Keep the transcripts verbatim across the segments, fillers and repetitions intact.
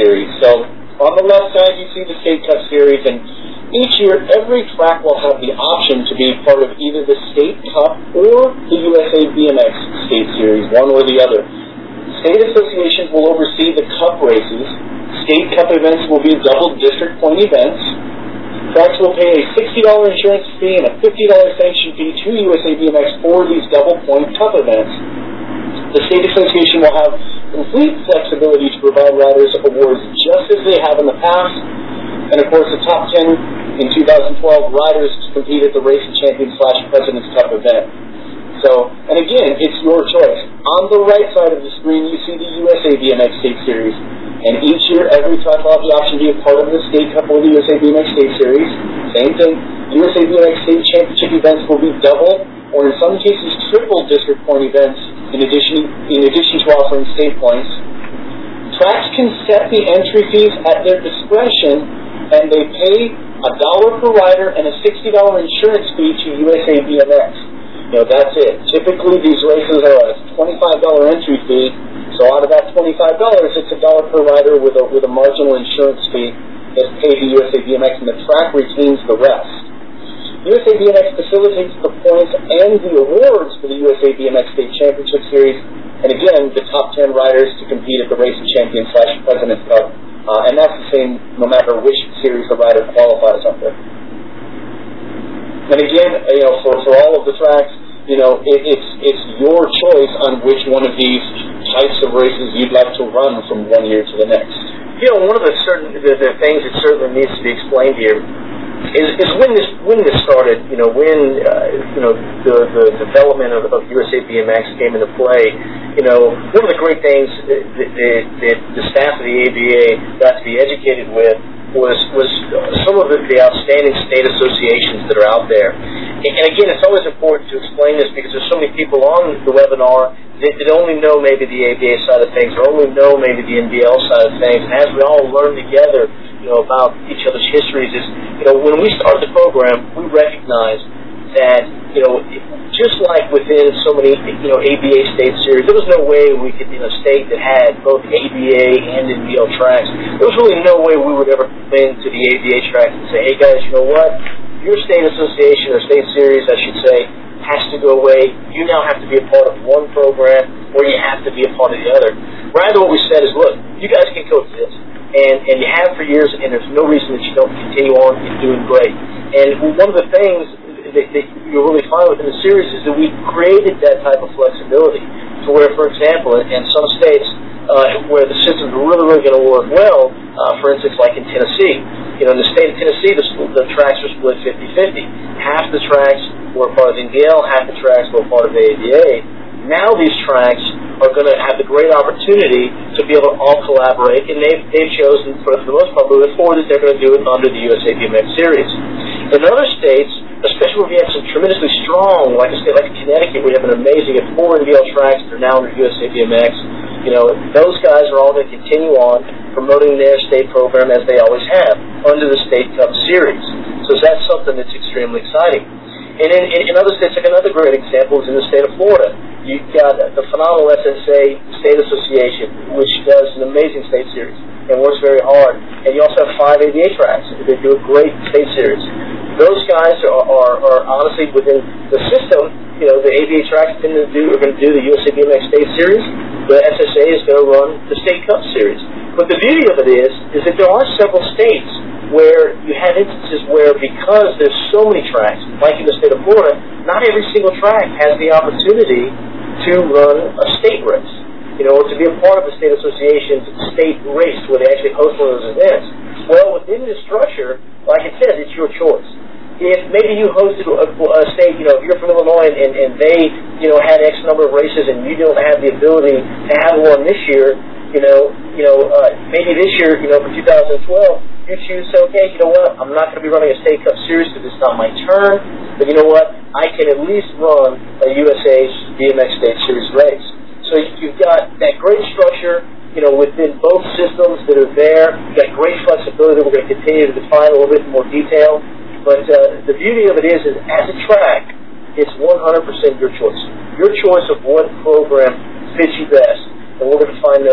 Series. So on the left side, you see the State Cup Series, and each year, every track will have the option to be part of either the State Cup or the U S A B M X State Series, one or the other. State associations will oversee the Cup races. State Cup events will be double district point events. Tracks will pay a sixty dollars insurance fee and a fifty dollars sanction fee to U S A B M X for these double point Cup events. The State Association will have complete flexibility to provide riders awards just as they have in the past. And of course, the top ten in two thousand twelve riders to compete at the Racing Champions slash President's Cup event. So, and again, it's your choice. On the right side of the screen, you see the U S A B M X State Series. And each year, every track will have the option to be a part of the State Cup or the U S A B M X State Series. Same thing. U S A B M X State Championship events will be double, or in some cases, triple district point events, in addition, in addition to offering state points. Tracks can set the entry fees at their discretion, and they pay a dollar per rider and a sixty dollars insurance fee to U S A B M X. You know, that's it. Typically, these races are a twenty-five dollars entry fee, so out of that twenty-five dollars, it's a dollar per rider with a, with a marginal insurance fee that's paid to U S A B M X, and the track retains the rest. U S A B M X facilitates the points and the awards for the U S A B M X State Championship Series, and again, the top ten riders to compete at the Racing Champions slash President's Cup. Uh, and that's the same no matter which series the rider qualifies under. And again, you know, for, for all of the tracks, you know, it, it's it's your choice on which one of these types of races you'd like to run from one year to the next. You know, one of the certain the, the things that certainly needs to be explained here is, is when this when this started. You know, when uh, you know the the development of, of U S A B M X came into play. You know, one of the great things that, that, that the staff of the A B A got to be educated with was was some of the, the outstanding state associations that are out there. And, and again, it's always important to explain this because there's so many people on the webinar that, that only know maybe the A B A side of things, or only know maybe the N B L side of things. And as we all learn together, you know, about each other's histories, is you know, when we started the program, we recognized that, you know, just like within so many, you know, A B A state series, there was no way we could, in a state that had both A B A and N B L tracks, there was really no way we would ever come into the A B A track and say, hey guys, you know what, your state association or state series, I should say, has to go away. You now have to be a part of one program, or you have to be a part of the other. Rather, what we said is, look, you guys can coexist, and, and you have for years, and there's no reason that you don't continue on. You're doing great. And one of the things that, that you'll really find within the series is that we created that type of flexibility to where, for example, in, in some states uh, where the systems are really, really going to work well, uh, for instance, like in Tennessee, you know, in the state of Tennessee, the, the tracks are split fifty-fifty. Half the tracks were part of the N B L, half the tracks were part of the A B A. Now these tracks are going to have the great opportunity to be able to all collaborate, and they've, they've chosen, for the most part, moving forward, that they're going to do it under the U S A B M X series. In other states, especially where we have some tremendously strong, like a state like Connecticut, we have an amazing, we have four N B L tracks that are now under U S A B M X. You know, those guys are all going to continue on promoting their state program as they always have, under the State Cup Series. So that's something that's extremely exciting. And in, in, in other states, like another great example is in the state of Florida. You've got the phenomenal S S A State Association, which does an amazing state series and works very hard. And you also have five A B A tracks that do a great state series. Those guys are, are, are honestly within the system. You know, the A B A tracks tend to do, are going to do the U S A B M X State Series. The S S A is going to run the State Cup Series. But the beauty of it is, is that there are several states where you have instances where, because there's so many tracks, like in the state of Florida, not every single track has the opportunity to run a state race, you know, or to be a part of the state association's state race where they actually host one of those events. Well, within this structure, like it says, it's your choice. If maybe you hosted a, a state, you know, if you're from Illinois and, and, and they, you know, had X number of races and you don't have the ability to have one this year, you know, you know, uh, maybe this year, you know, for two thousand twelve, you choose, okay, you know what, I'm not going to be running a State Cup Series because it's not my turn, but you know what, I can at least run a U S A B M X State Series race. So you've got that great structure, you know, within both systems that are there. You've got great flexibility that we're going to continue to define a little bit more detail. But uh, the beauty of it is, is as a track, it's one hundred percent your choice. Your choice of what program fits you best. And we're going to find those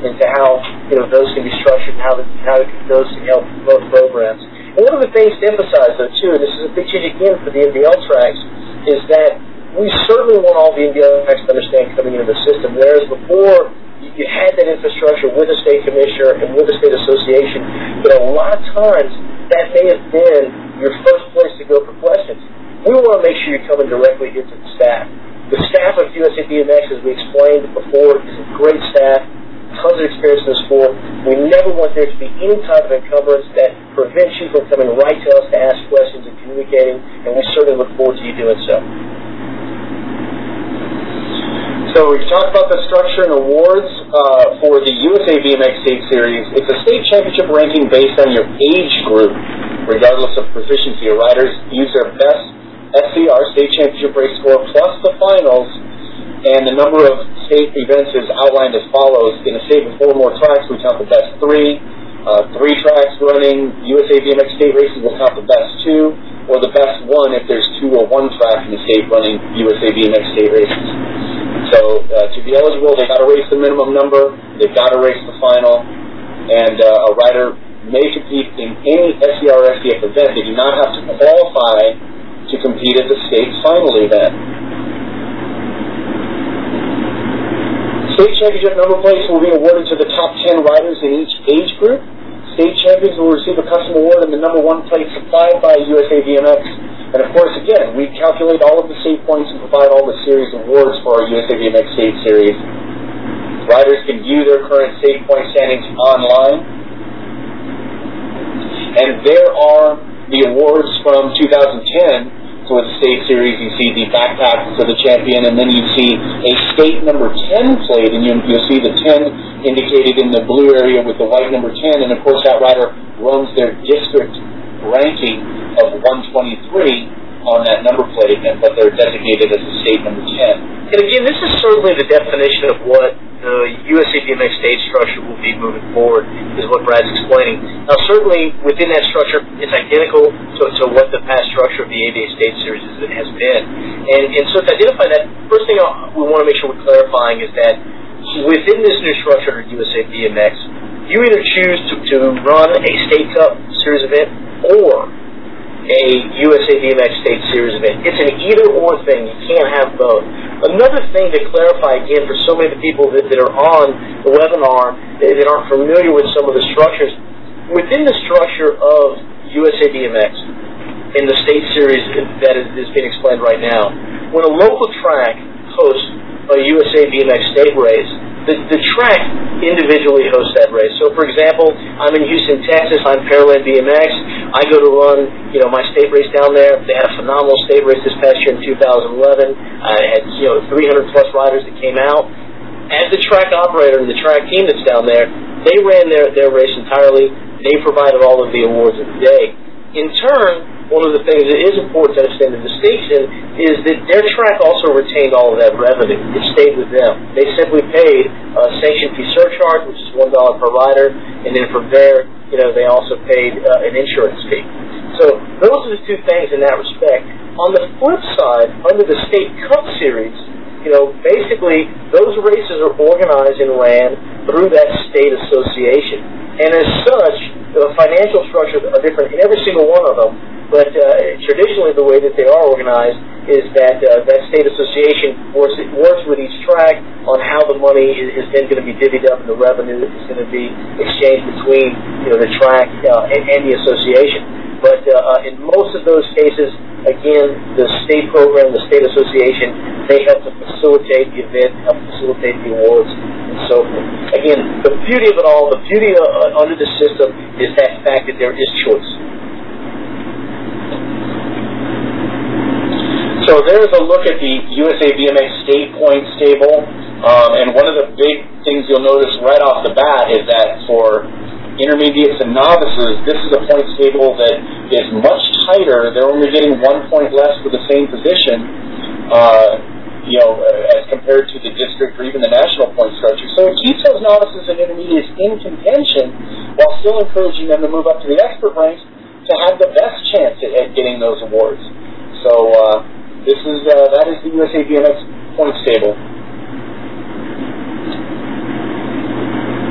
into how, you know, those can be structured and how, the, how those can help both programs. And one of the things to emphasize, though, too, and this is a big change again for the N B L tracks, is that we certainly want all the N B L tracks to understand coming into the system, whereas before you had that infrastructure with a state commissioner and with a state association, but a lot of times that may have been your first place to go for questions. We want to make sure you're coming directly into the staff. The staff of U S A B M X, as we explained before, is a great staff, tons of experience in the sport. We never want there to be any type of encumbrance that prevents you from coming right to us to ask questions and communicating, and we certainly look forward to you doing so. So we've talked about the structure and awards uh, for the U S A B M X State Series. It's a state championship ranking based on your age group, regardless of proficiency. Your riders use their best S C R, state championship race score, plus the finals, and the number of state events is outlined as follows. In a state with four more tracks, we count the best three. Uh, three tracks running U S A B M X state races will count the best two, or the best one if there's two or one track in the state running U S A B M X state races. So uh, to be eligible, they've got to race the minimum number, they've got to race the final, and uh, a rider may compete in any S C R S D F event. They do not have to qualify to compete at the state final event. State championship number plates will be awarded to the top ten riders in each age group. State champions will receive a custom award and the number one plate supplied by U S A B M X. And of course, again, we calculate all of the state points and provide all the series awards for our U S A B M X State Series. Riders can view their current state point standings online. And there are the awards from two thousand ten for the State Series. You see the backpack for the champion, and then you see a state number ten plate, and you, you'll see the ten indicated in the blue area with the white number ten, and of course that rider runs their district ranking of one twenty-three on that number plate, but they're designated as a state number ten. And again, this is certainly the definition of what the U S A B M X state structure will be moving forward, is what Brad's explaining. Now, certainly within that structure, it's identical to, to what the past structure of the A B A State Series is, has been. And, and so to identify that, first thing we want to make sure we're clarifying is that within this new structure of U S A B M X, you either choose to, to run a State Cup Series event or a U S A B M X State Series event. It's an either-or thing. You can't have both. Another thing to clarify, again, for so many of the people that, that are on the webinar that, that aren't familiar with some of the structures, within the structure of U S A B M X in the State Series that is, is being explained right now, when a local track hosts a U S A B M X state race, The, the track individually hosts that race. So, for example, I'm in Houston, Texas. I'm Pearland B M X. I go to run, you know, my state race down there. They had a phenomenal state race this past year in two thousand eleven. I had, you know, three hundred plus riders that came out. As the track operator and the track team that's down there, they ran their, their race entirely. They provided all of the awards of the day. In turn, one of the things that is important to understand the distinction is that their track also retained all of that revenue. It stayed with them. They simply paid a sanction fee surcharge, which is one dollar per rider, and then from there, you know, they also paid uh, an insurance fee. So those are the two things in that respect. On the flip side, under the State Cup Series, you know, basically those races are organized and ran through that state association. And as such, the financial structures are different in every single one of them. But uh, traditionally, the way that they are organized is that uh, that state association works, works with each track on how the money is, is then going to be divvied up, and the revenue is going to be exchanged between, you know, the track uh, and, and the association. But uh, in most of those cases, again, the state program, the state association, they help to facilitate the event, help facilitate the awards, and so forth. Again, the beauty of it all, the beauty uh, under the system is that fact that there is choice. So there's a look at the U S A B M X state points table, um, and one of the big things you'll notice right off the bat is that for intermediates and novices, this is a points table that is much tighter. They're only getting one point less for the same position, uh, you know, as compared to the district or even the national point structure. So it keeps those novices and intermediates in contention while still encouraging them to move up to the expert ranks to have the best chance at, at getting those awards. So uh, this is uh, that is the U S A B M X points table.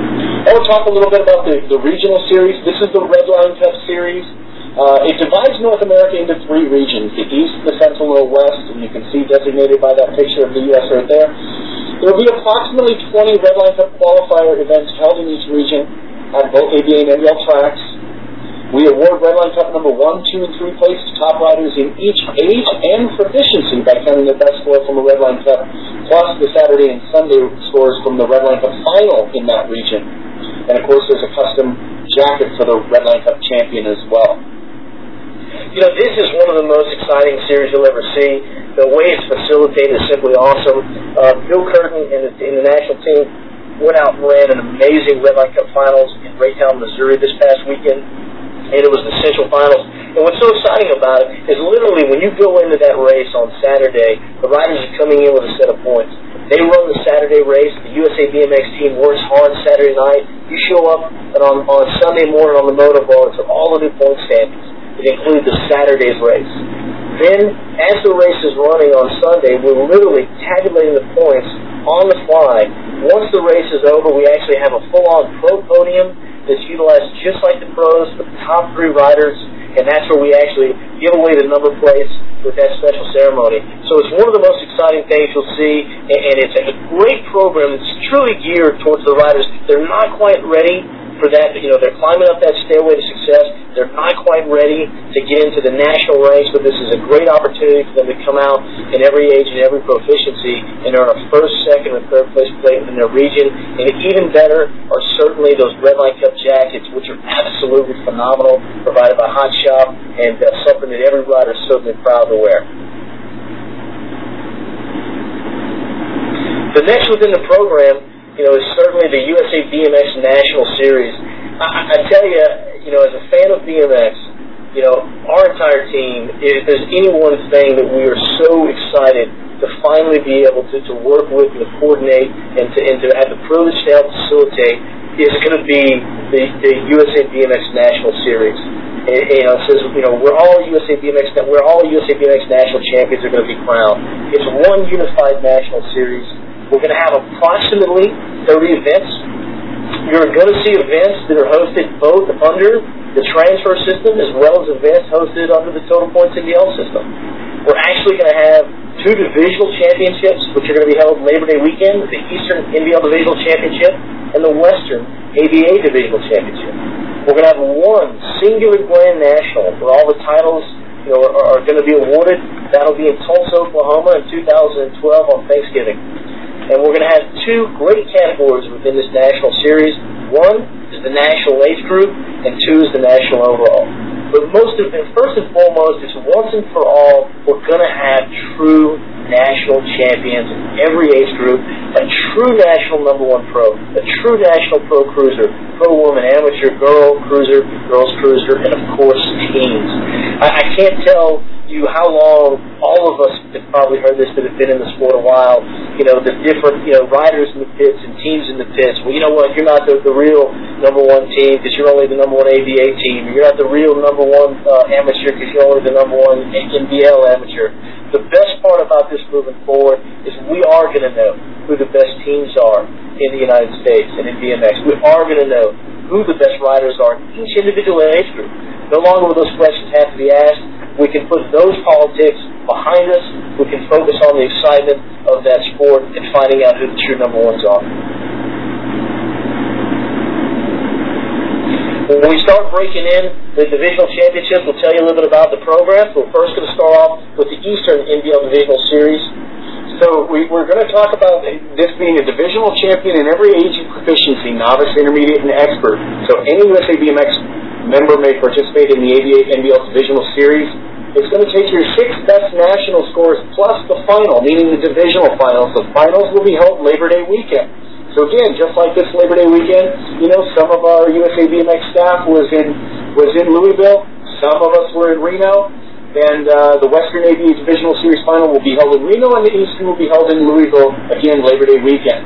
I want to talk a little bit about the, the regional series. This is the Redline Cup series. Uh, it divides North America into three regions, the East, the Central, and the West, and you can see designated by that picture of the U S right there. There will be approximately twenty Redline Cup qualifier events held in each region at both A B A and N B L tracks. We award Redline Cup number one, two, and three place to top riders in each age and proficiency by counting the best score from a Redline Cup, plus the Saturday and Sunday scores from the Redline Cup final in that region. And of course, there's a custom jacket for the Redline Cup champion as well. You know, this is one of the most exciting series you'll ever see. The way it's facilitated is simply awesome. Uh, Bill Curtin and the, and the national team went out and ran an amazing Redline Cup finals in Raytown, Missouri this past weekend. And it was the Central Finals. And what's so exciting about it is literally when you go into that race on Saturday, the riders are coming in with a set of points. They run the Saturday race. The U S A B M X team works hard Saturday night. You show up, and on, on Sunday morning on the motorboat, it's all the new point standings. It includes the Saturday's race. Then, as the race is running on Sunday, we're literally tabulating the points on the fly. Once the race is over, we actually have a full-on pro podium that's utilized just like the pros for the top three riders, and that's where we actually give away the number plates with that special ceremony. So it's one of the most exciting things you'll see, and it's a great program that's truly geared towards the riders. They're not quite ready for that. You know, they're climbing up that stairway to success. They're not quite ready to get into the national ranks, but this is a great opportunity for them to come out in every age and every proficiency and earn a first, second, and third place plate in their region. And even better are certainly those Redline Cup jackets, which are absolutely phenomenal, provided by Hot Shop, and uh, something that every rider is certainly proud to wear. The next within the program, you know, is certainly the U S A B M X National Series. I, I tell you, you know, as a fan of B M X, you know, our entire team, if there's any one thing that we are so excited to finally be able to, to work with and to coordinate and to, and to have the privilege to help facilitate, is going to be the, the U S A B M X National Series. And, you know, it says, you know, we're all U S A B M X, we're all U S A B M X National Champions are going to be crowned. It's one unified national series. We're going to have approximately thirty events. You're going to see events that are hosted both under the transfer system as well as events hosted under the Total Points N B L system. We're actually going to have two divisional championships, which are going to be held Labor Day weekend, the Eastern N B L Divisional Championship and the Western A B A Divisional Championship. We're going to have one singular Grand National where all the titles, you know, are, are going to be awarded. That'll be in Tulsa, Oklahoma in two thousand twelve on Thanksgiving. And we're going to have two great categories within this national series. One is the national age group, and two is the national overall. But most of, and first and foremost, is once and for all, we're going to have true national champions in every age group, a true national number one pro, a true national pro cruiser, pro woman, amateur, girl cruiser, girls cruiser, and of course teams. I, I can't tell you how long all of us have probably heard this that have been in the sport a while, you know, the different, you know, riders in the pits and teams in the pits. Well, you know what, you're not the, the real number one team because you're only the number one A B A team. You're not the real number one uh, amateur because you're only the number one N B L amateur. The best part about this moving forward is we are going to know who the best teams are in the United States and in B M X. We are going to know who the best riders are in each individual age group. No longer will those questions have to be asked. We can put those politics behind us. We can focus on the excitement of that sport and finding out who the true number ones are. When we start breaking in the divisional championships, we'll tell you a little bit about the program. So we're first going to start off with the Eastern N B L Divisional Series. So we, we're going to talk about this being a divisional champion in every age and proficiency, novice, intermediate, and expert. So any U S A B M X member may participate in the A B A N B L Divisional Series. It's going to take your six best national scores plus the final, meaning the divisional finals. The finals will be held Labor Day weekend. So again, just like this Labor Day weekend, you know, some of our U S A B M X staff was in was in Louisville. Some of us were in Reno. And uh, the Western A B A Divisional Series final will be held in Reno, and the Eastern will be held in Louisville, again, Labor Day weekend.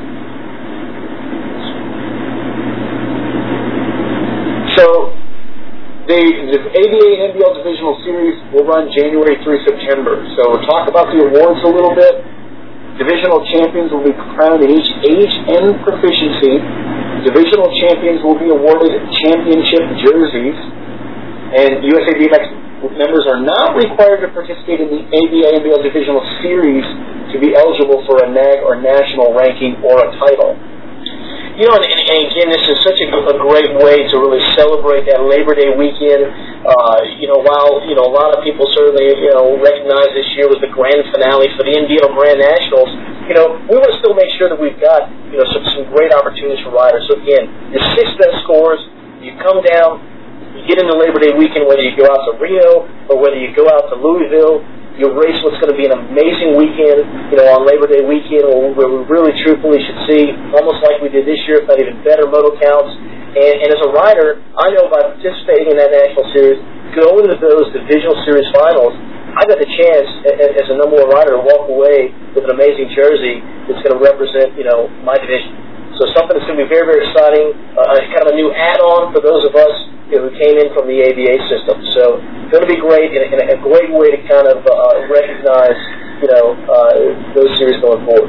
So the, the A B A and N B L Divisional Series will run January through September. So we'll talk about the awards a little bit. Divisional champions will be crowned in each age and proficiency. divisional champions will be awarded championship jerseys, and U S A B M X members are not required to participate in the A B A N B L Divisional Series to be eligible for a N A G or national ranking or a title. You know, and, and again, this is such a, a great way to really celebrate that Labor Day weekend. Uh, you know, while, you know, a lot of people certainly, you know, recognize this year was the grand finale for the N B L Grand Nationals, you know, we want to still make sure that we've got, you know, some, some great opportunities for riders. So again, your six best scores, you come down, you get into Labor Day weekend, whether you go out to Rio or whether you go out to Louisville, you race what's going to be an amazing weekend, you know, on Labor Day weekend, where we really truthfully should see, almost like we did this year, if not even better moto counts. And, and as a rider, I know by participating in that national series, going to those divisional series finals, I got the chance, as a number one rider, to walk away with an amazing jersey that's going to represent, you know, my division. So something that's going to be very, very exciting, uh, kind of a new add-on for those of us, you know, who came in from the A B A system. So it's going to be great, and a, and a great way to kind of uh, recognize, you know, uh, those series going forward.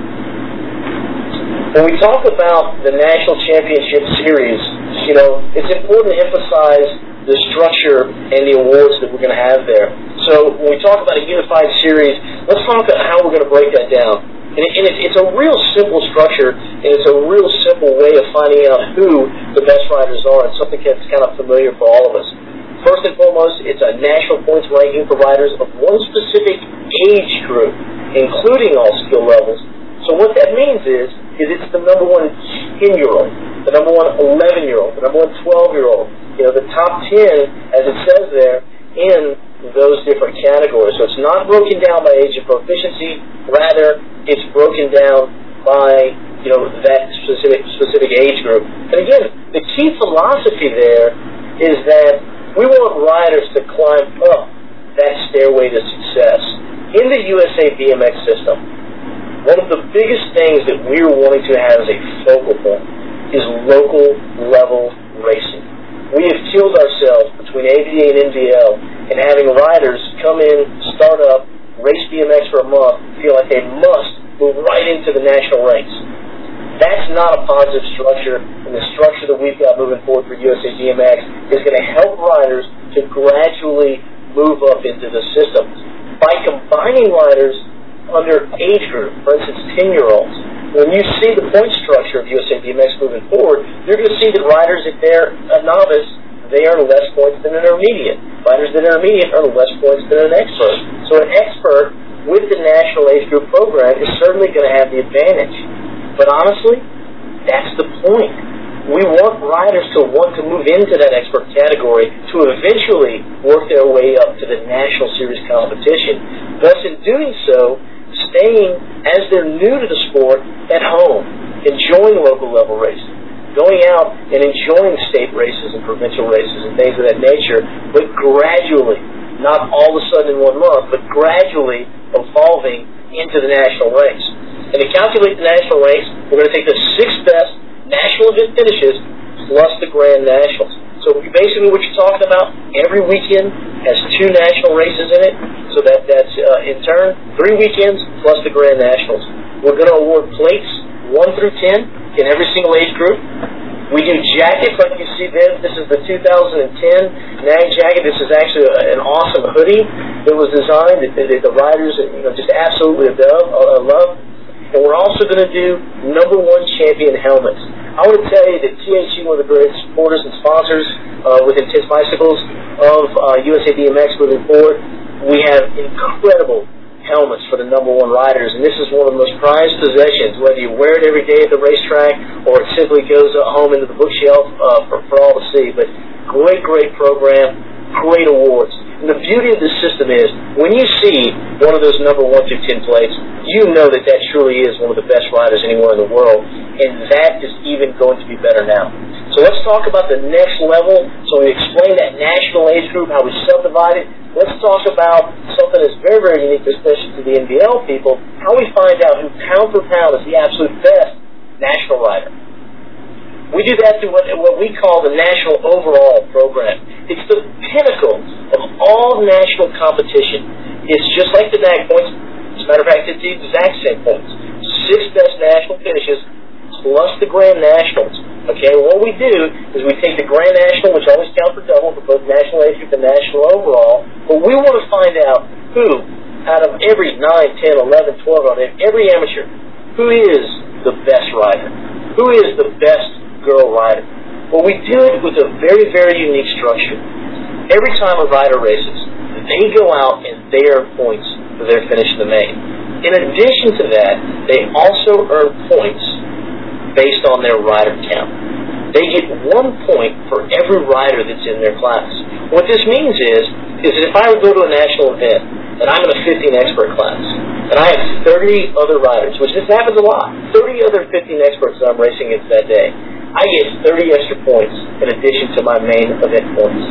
When we talk about the National Championship Series, you know, it's important to emphasize the structure and the awards that we're going to have there. So when we talk about a unified series, let's talk about how we're going to break that down. And, it, and it, it's a real simple structure, and it's a real simple way of finding out who the best riders are, and something that's kind of familiar for all of us. First and foremost, it's a national points ranking for riders of one specific age group, including all skill levels. So what that means is, is it's the number one ten-year-old, the number one eleven-year-old, the number one twelve-year-old, you know, the top ten, as it says there, in those different categories. So it's not broken down by age of proficiency, rather it's broken down by, you know, that specific specific age group. And again, the key philosophy there is that we want riders to climb up that stairway to success. In the U S A B M X system, one of the biggest things that we're wanting to have as a focal point is local level racing. We have killed ourselves between A B A and N B L and having riders come in, start up, race B M X for a month, feel like they must move right into the national ranks. That's not a positive structure, and the structure that we've got moving forward for U S A B M X is going to help riders to gradually move up into the system. By combining riders under age group, for instance, ten-year-olds, when you see the point structure of U S A B M X moving forward, you're going to see that riders, if they're a novice, they earn less points than an intermediate. Riders that are intermediate earn less points than an expert. So an expert with the national age group program is certainly going to have the advantage. But honestly, that's the point. We want riders to want to move into that expert category to eventually work their way up to the national series competition. Thus, in doing so, staying as they're new to the sport at home, enjoying local level racing, going out and enjoying state races and provincial races and things of that nature, but gradually, not all of a sudden in one month, but gradually evolving into the national ranks. And to calculate the national ranks, we're going to take the six best national event finishes plus the Grand Nationals. So basically what you're talking about, every weekend has two national races in it, so that, that's uh, in turn three weekends plus the Grand Nationals. We're going to award plates one through ten in every single age group. We do jackets like you see there. This is the two thousand ten N A G jacket. This is actually a, an awesome hoodie that was designed that, that the riders, you know, just absolutely love. Uh, love. And we're also going to do number one champion helmets. I want to tell you that T H C, one of the great supporters and sponsors uh, with Intense Bicycles of uh, U S A B M X moving forward, we have incredible helmets for the number one riders, and this is one of the most prized possessions, whether you wear it every day at the racetrack or it simply goes home into the bookshelf uh, for, for all to see. But great, great program, great awards. And the beauty of this system is, when you see one of those number one through ten plates, you know that that truly is one of the best riders anywhere in the world, and that is even going to be better now. So let's talk about the next level. So we explained that national age group, how we subdivide it. Let's talk about something that's very, very unique, especially to the N B L people, how we find out who pound for pound is the absolute best national rider. We do that through what, what we call the National Overall Program. It's the pinnacle of all national competition. It's just like the N A G points. As a matter of fact, it's the exact same points. Six best national finishes plus the Grand Nationals. Okay, well, what we do is we take the Grand National, which always counts for double for both National Age Group and National overall, but we want to find out who, out of every nine, ten, eleven, twelve, out of every amateur, who is the best rider? Who is the best girl rider? Well, we do it with a very, very unique structure. Every time a rider races, they go out and they earn points for their finish in the main. In addition to that, they also earn points based on their rider count. They get one point for every rider that's in their class. What this means is, is that if I would go to a national event, and I'm in a fifteen expert class, and I have thirty other riders, which this happens a lot, thirty other fifteen experts that I'm racing against that day, I get thirty extra points in addition to my main event points.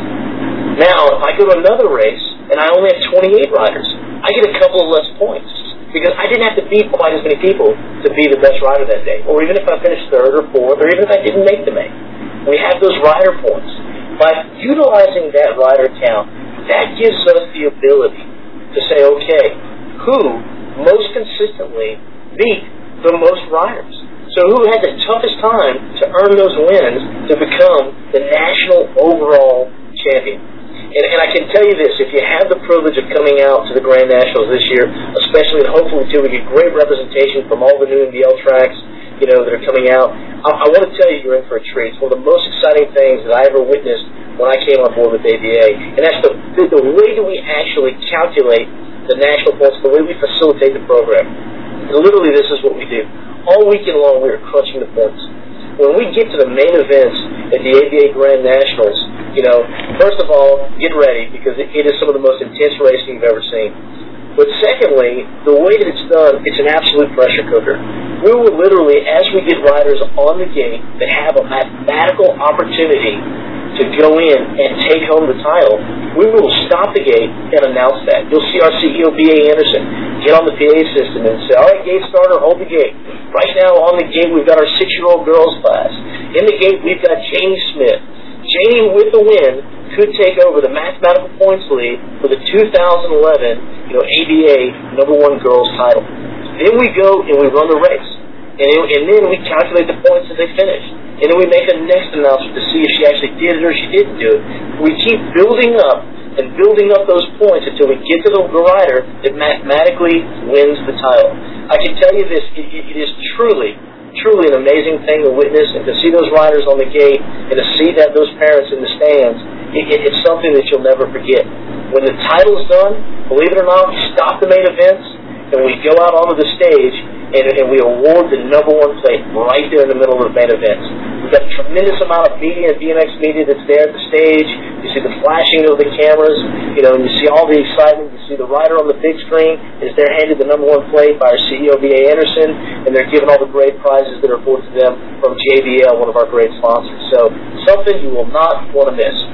Now, if I go to another race, and I only have twenty-eight riders, I get a couple of less points, because I didn't have to beat quite as many people to be the best rider that day, or even if I finished third or fourth, or even if I didn't make the main. We have those rider points. By utilizing that rider count, that gives us the ability to say, okay, who most consistently beat the most riders? So who had the toughest time to earn those wins to become the national overall champion? And, and I can tell you this, if you have the privilege of coming out to the Grand Nationals this year, especially and hopefully too, we get great representation from all the new N B L tracks, you know, that are coming out. I, I want to tell you, you're in for a treat. It's one of the most exciting things that I ever witnessed when I came on board with A B A. And that's the, the, the way that we actually calculate the national points, the way we facilitate the program. And literally, this is what we do. All weekend long, we are crunching the points. When we get to the main events at the A B A Grand Nationals, you know, first of all, get ready, because it, it is some of the most intense racing you've ever seen. But secondly, the way that it's done, it's an absolute pressure cooker. We will literally, as we get riders on the gate that have a mathematical opportunity to go in and take home the title, we will stop the gate and announce that. You'll see our C E O, B A Anderson, get on the P A system and say, all right, gate starter, hold the gate. Right now on the gate, we've got our six-year-old girls class. In the gate, we've got Janie Smith. Janie, with the win, could take over the mathematical points lead for the two thousand eleven, you know, A B A number one girls title. Then we go and we run the race, and, it, and then we calculate the points as they finish, and then we make a next announcement to see if she actually did it or she didn't do it. We keep building up and building up those points until we get to the rider that mathematically wins the title. I can tell you this: it, it is truly. Truly an amazing thing to witness, and to see those riders on the gate, and to see that those parents in the stands, it, it, it's something that you'll never forget. When the title's done, believe it or not, we stop the main events, and we go out onto the stage, and, and we award the number one plate right there in the middle of the main events. We've got a tremendous amount of media and B M X media that's there at the stage. You see the flashing of the cameras, you know, and you see all the excitement. You see the rider on the big screen as they're handed the number one plate by our C E O, B A Anderson, and they're given all the great prizes that are afforded to them from J B L, one of our great sponsors. So something you will not want to miss.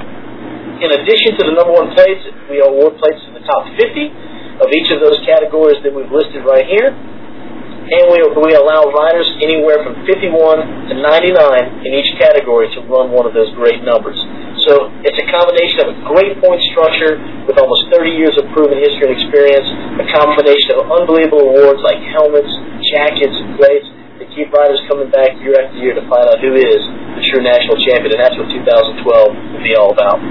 In addition to the number one plates, we award plates to the top fifty of each of those categories that we've listed right here. And we, we allow riders anywhere from fifty-one to ninety-nine in each category to run one of those great numbers. So it's a combination of a great point structure with almost thirty years of proven history and experience, a combination of unbelievable awards like helmets, jackets, and plates that keep riders coming back year after year to find out who is the true national champion, and that's what two thousand twelve will be all about.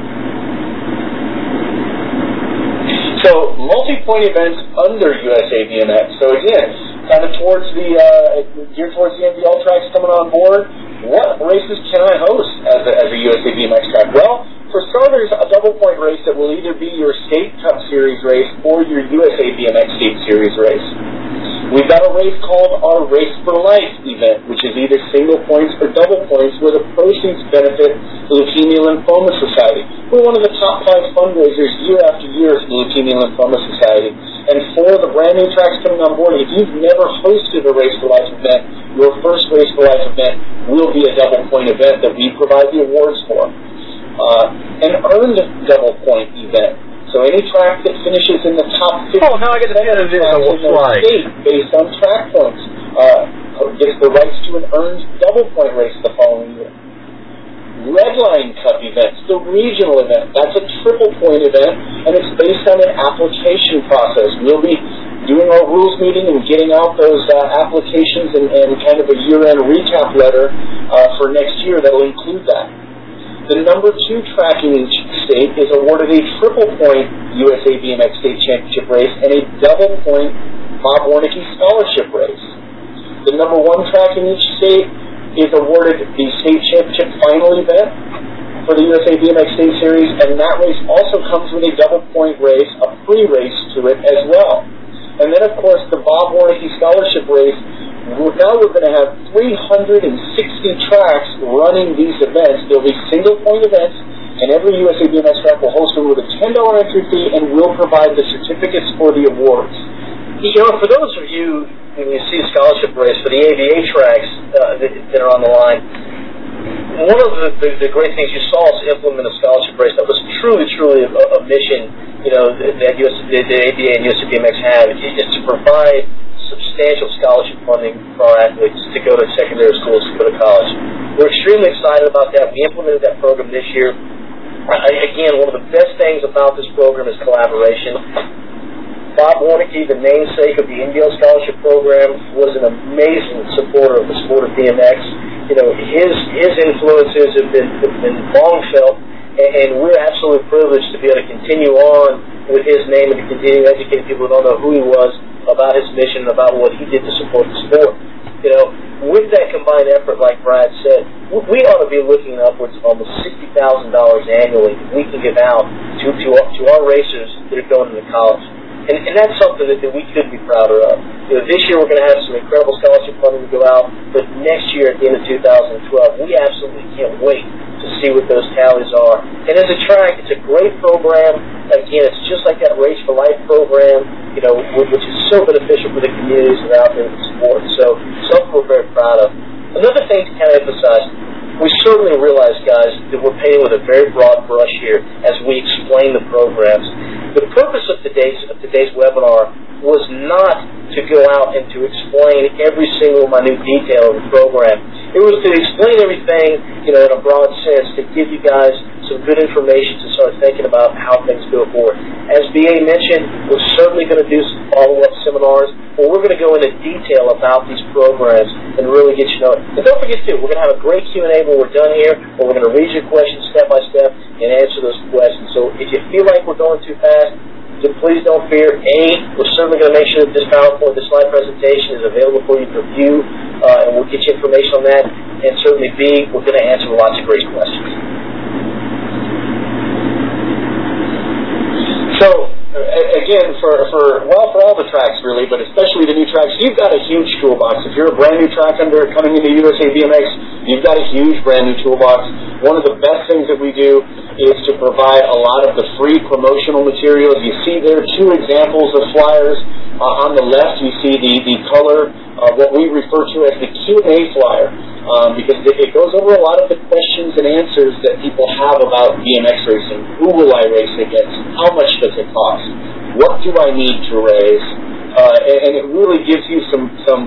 So multi-point events under U S A B M X. So again, kind of towards the uh, geared towards the N B L tracks coming on board. What races can I host as a, as a U S A B M X track? Well, for starters, a double point race that will either be your State Cup Series race or your U S A B M X State Series race. We've got a race called our Race for Life event, which is either single points or double points, where the proceeds benefit the Leukemia Lymphoma Society. We're one of the top five fundraisers year after year for the Leukemia Lymphoma Society. And for the brand new tracks coming on board, if you've never hosted a Race for Life event, your first Race for Life event will be a double point event that we provide the awards for. Uh, an earned double point event. So any track that finishes in the top fifty oh, now I get to see it in the state based on track points uh, gets the rights to an earned double point race the following year. Redline Cup events, the regional event, that's a triple point event, and it's based on an application process. We'll be doing our rules meeting and getting out those uh, applications and, and kind of a year-end recap letter uh, for next year that will include that. The number two track in each state is awarded a triple-point U S A B M X State Championship race and a double-point Bob Warnicki Scholarship race. The number one track in each state is awarded the State Championship Final event for the U S A B M X State Series, and that race also comes with a double-point race, a free race to it as well. And then, of course, the Bob Warnicki Scholarship race. Now we're going to have three hundred sixty tracks running these events. They'll be single-point events, and every U S A B M X track will host them with a ten dollars entry fee and will provide the certificates for the awards. You know, for those of you, when you see a scholarship race for the A V A tracks uh, that, that are on the line, one of the, the, the great things you saw us implement a scholarship race that was truly, truly a, a mission, you know, that U S, the, the A V A and U S A B M X have, is to provide substantial scholarship funding for our athletes to go to secondary schools, to go to college. We're extremely excited about that. We implemented that program this year. I, again, one of the best things about this program is collaboration. Bob Warnicki, the namesake of the N D L Scholarship Program, was an amazing supporter of the sport of B M X. You know, his his influences have been, have been long felt, and, and we're absolutely privileged to be able to continue on with his name and to continue to educate people who don't know who he was about his mission, about what he did to support the sport. You know, with that combined effort, like Brad said, we ought to be looking upwards of almost sixty thousand dollars annually that we can give out to, to, to our racers that are going into college. And, and that's something that, that we could be prouder of. You know, this year we're going to have some incredible scholarship funding to go out, but next year at the end of two thousand twelve, we absolutely can't wait to see what those tallies are. And as a track, it's a great program. Again, it's just like that Race for Life program, you know, which is so beneficial for the communities that are out there with sport. So something we're very proud of. Another thing to kind of emphasize, we certainly realize, guys, that we're painting with a very broad brush here as we explain the programs. The purpose of today's of today's webinar was not to go out and to explain every single minute detail of the program. It was to explain everything, you know, in a broad sense, to give you guys some good information to start thinking about how things go forward. As B A mentioned, we're certainly going to do some follow-up seminars where we're going to go into detail about these programs and really get you know it. And don't forget, too, we're going to have a great Q and A when we're done here, where we're going to read your questions step by step and answer those questions. So if you feel like we're going too fast, then please don't fear. A, we're certainly going to make sure that this PowerPoint, this slide presentation is available for you to view, uh, and we'll get you information on that. And certainly B, we're going to answer lots of great questions. So, again, for, for, well, for all the tracks, really, but especially the new tracks, you've got a huge toolbox. If you're a brand new track under coming into U S A B M X, you've got a huge brand new toolbox. One of the best things that we do is to provide a lot of the free promotional materials. You see there two examples of flyers. Uh, on the left, you see the, the color, uh, what we refer to as the Q and A flyer, um, because it, it goes over a lot of the questions and answers that people have about B M X racing. Who will I race against? How much does it cost? What do I need to race? Uh, and, and it really gives you some some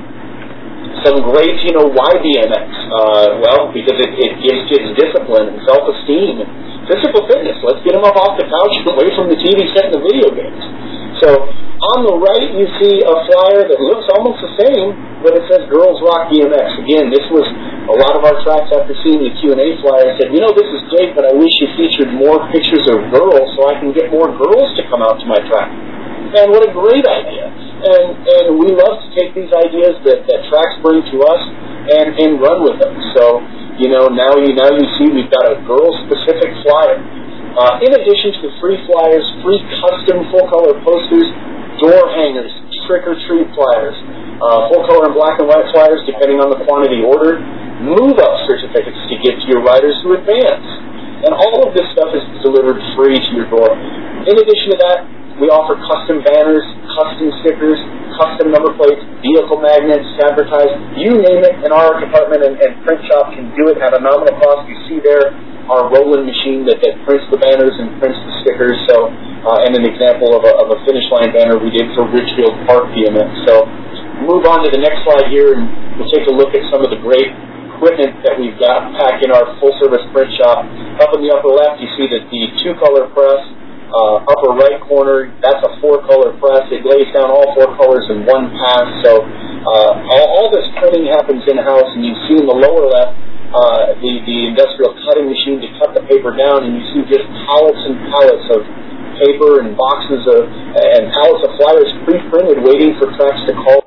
some great, you know, why B M X? Uh, well, because it, it gives kids discipline and self-esteem and physical fitness. Let's get them up off the couch and away from the T V set and the video games. So on the right, you see a flyer that looks almost the same, but it says Girls Rock B M X. Again, this was a lot of our tracks after seeing the Q and A flyer said, you know, this is great, but I wish you featured more pictures of girls so I can get more girls to come out to my track. And what a great idea. And and we love to take these ideas that, that tracks bring to us and, and run with them. So, you know, now you now you see we've got a girl-specific flyer. Uh, in addition to the free flyers, free custom full-color posters, door hangers, trick-or-treat flyers, uh, full-color and black and white flyers depending on the quantity ordered, move-up certificates to give to your riders who advance. And all of this stuff is delivered free to your door. In addition to that, we offer custom banners, custom stickers, custom number plates, vehicle magnets, advertise, you name it, and our department and, and print shop can do it at a nominal cost. You see there our Roland machine that, that prints the banners and prints the stickers. So, uh, and an example of a, of a finish line banner we did for Ridgefield Park B M X. So, move on to the next slide here, and we'll take a look at some of the great equipment that we've got packed in our full-service print shop. Up in the upper left, you see that the two-color press. uh, upper right corner, that's a four-color press. It lays down all four colors in one pass. So uh, all, all this printing happens in-house, and you see in the lower left uh, the, the industrial cutting machine to cut the paper down, and you see just pallets and pallets of paper and boxes of and pallets of flyers pre-printed waiting for tracks to call.